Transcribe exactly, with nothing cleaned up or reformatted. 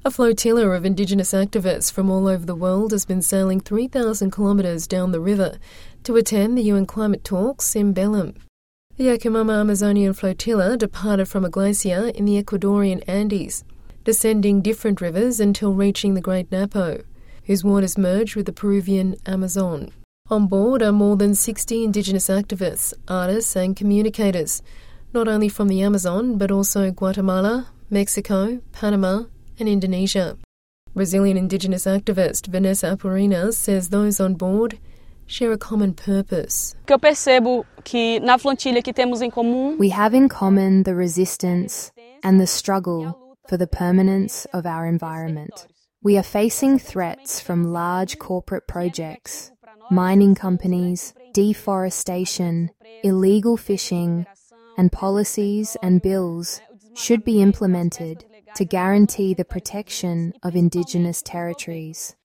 A flotilla of Indigenous activists from all over the world has been sailing three thousand kilometres down the river to attend the U N climate talks in Belém. The Yakumama Amazonian flotilla departed from a glacier in the Ecuadorian Andes, descending different rivers until reaching the Great Napo, whose waters merge with the Peruvian Amazon. On board are more than sixty Indigenous activists, artists and communicators, not only from the Amazon but also Guatemala, Mexico, Panama and Indonesia. Brazilian Indigenous activist Vanessa Apurina says those on board share a common purpose. We have in common the resistance and the struggle for the permanence of our environment. We are facing threats from large corporate projects, mining companies, deforestation, illegal fishing, and policies and bills should be implemented to guarantee the protection of Indigenous territories.